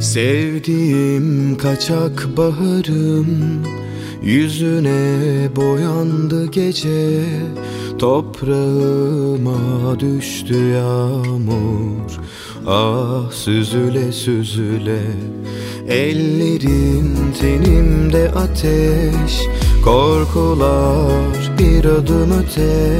Sevdiğim kaçak baharım, yüzüne boyandı gece. Toprağıma düştü yağmur, ah süzüle süzüle. Ellerin tenimde ateş, korkular bir adım öte.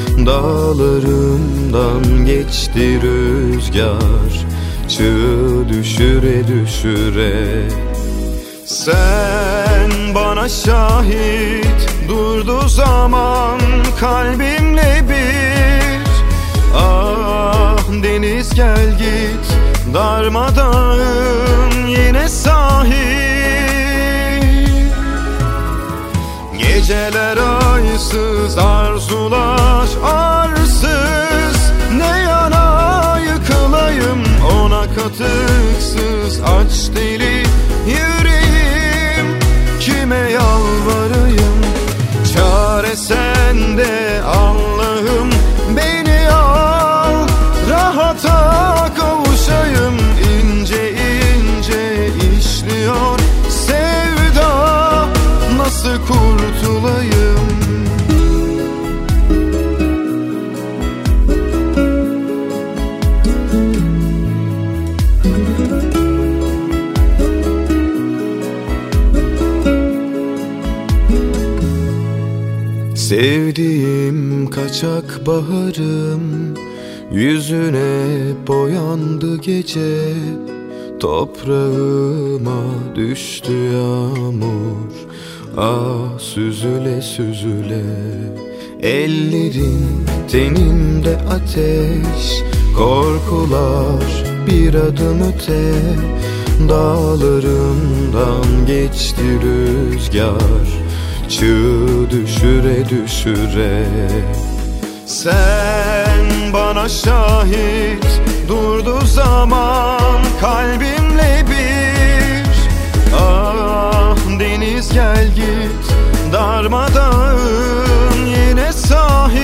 Dağlarımdan geçti rüzgar, çığ düşüre düşüre. Sen bana şahit, durdu zaman kalbimle bir. Ah deniz gel git, darmadağın yine sahil. Geceler aysız, arzular arsız. Ne yana yıkılayım ona katıksız. Aç deli yüreğim, kime yalvarayım? Çare sende Allah'ım, beni al, rahata kavuşayım. İnce ince işliyor sevda, nasıl kurtulayım? Sevdiğim kaçak baharım, yüzüne boyandı gece. Toprağıma düştü yağmur, ah süzüle süzüle. Ellerin tenimde ateş, korkular bir adım öte. Dağlarımdan geçti rüzgar, çığ düşüre düşüre. Sen bana şahit, durdu zaman kalbimle bir. Ah deniz gel git, darmadağın yine sahil.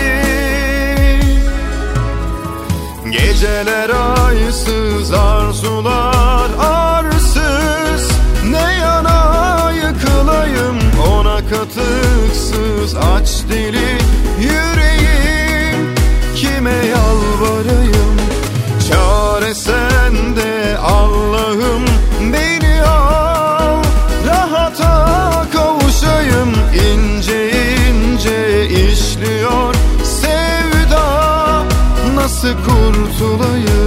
Geceler aysız, arzular arsız. Ne yana yıkılayım ona katıksız. Aç deli yüreğim, kime yalvarayım? Çare sende Allah'ım, beni al, rahata kavuşayım. İnce ince işliyor sevda, nasıl kurtulayım?